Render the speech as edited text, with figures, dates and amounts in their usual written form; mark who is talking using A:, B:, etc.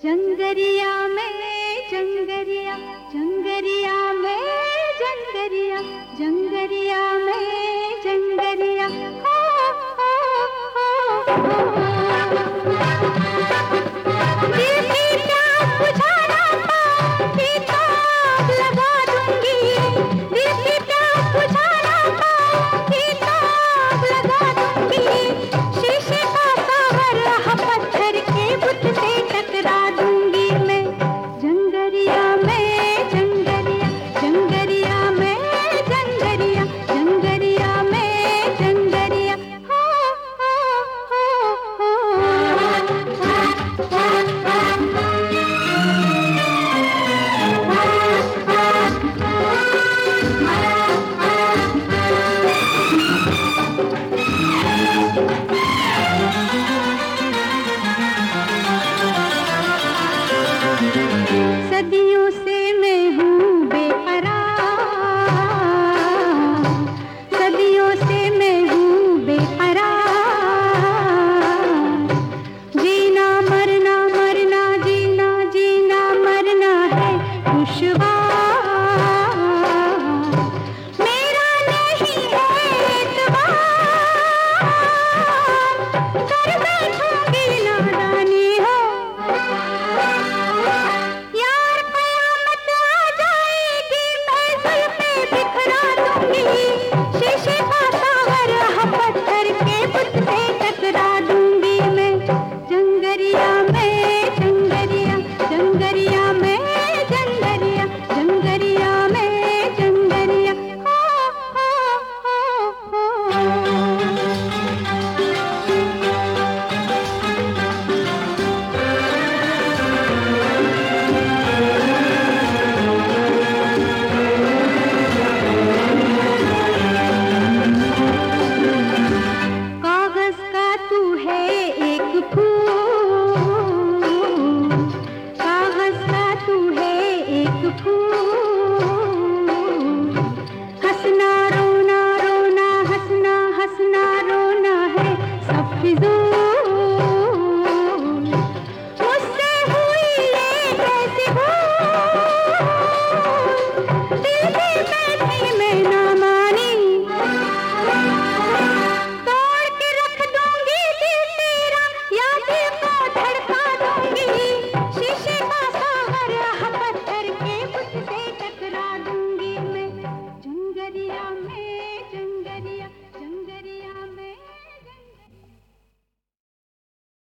A: जंगरिया में जंगरिया, जंगरिया में जंगरिया, जंगरिया में जंगरिया, हो हो हो। दिल की प्यास बुझाना पाऊंगी तो आग लगा दूंगी, दिल की प्यास बुझाना पाऊंगी तो आग लगा दूंगी, शीशे का सावर पत्थर के बुत से टकरा दूंगी मैं। जंगरिया में जंगरिया, जंगरिया में जंगरिया, जंगरिया में जंगरिया, हो हो सदियों से